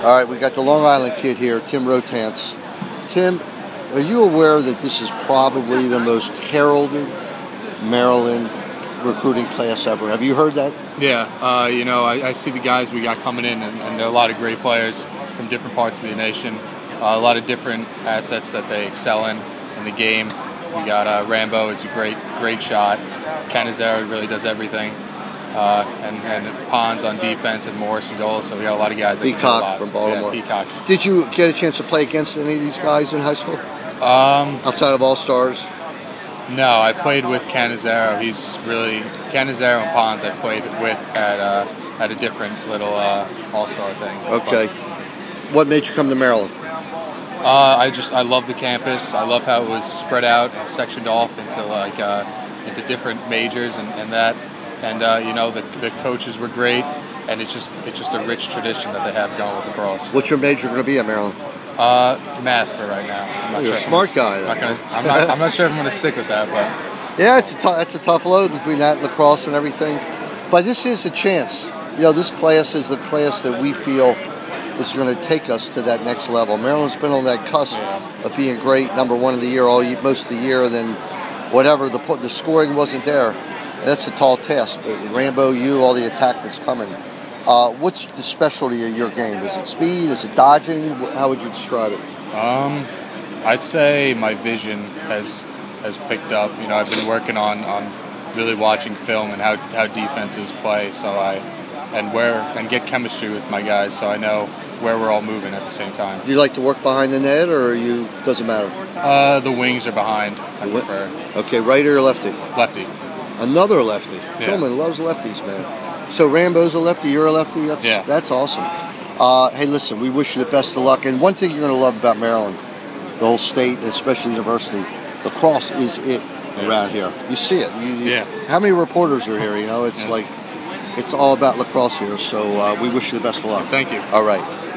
All right, we got the Long Island kid here, Tim Rotance. Tim, are you aware that this is probably the most heralded Maryland recruiting class ever? Have you heard that? Yeah, I see the guys we got coming in, and there are a lot of great players from different parts of the nation. A lot of different assets that they excel in the game. We got Rambo is a great shot. Canizero really does everything. And Pons on defense and Morris and goals. So we got a lot of guys. Peacock from Baltimore. Yeah, Peacock. Did you get a chance to play against any of these guys in high school? Outside of All Stars? No, I played with Canizero. Canizero and Pons I played with at a different little All-Star thing. Okay. What made you come to Maryland? I love the campus. I love how it was spread out and sectioned off into different majors and that. And the coaches were great, and it's just a rich tradition that they have going with lacrosse. What's your major going to be at Maryland? Math for right now. You're a smart guy. I'm not sure if I'm going to stick with that, but yeah, it's a tough load between that and lacrosse and everything. But this is a chance. This class is the class that we feel is going to take us to that next level. Maryland's been on that cusp of being great, #1 of the year most of the year, and then whatever the scoring wasn't there. That's a tall task. But Rambo, all the attack that's coming. What's the specialty of your game? Is it speed? Is it dodging? How would you describe it? I'd say my vision has picked up. I've been working on really watching film and how defenses play. So and get chemistry with my guys, so I know where we're all moving at the same time. Do you like to work behind the net, or doesn't matter? The wings are behind. I prefer. Okay, righty or lefty? Lefty. Another lefty. Yeah. Tillman loves lefties, man. So Rambo's a lefty, you're a lefty? That's awesome. Hey, listen, we wish you the best of luck. And one thing you're going to love about Maryland, the whole state, and especially the university, lacrosse is it around here. You see it. How many reporters are here? It's all about lacrosse here. So we wish you the best of luck. Thank you. All right.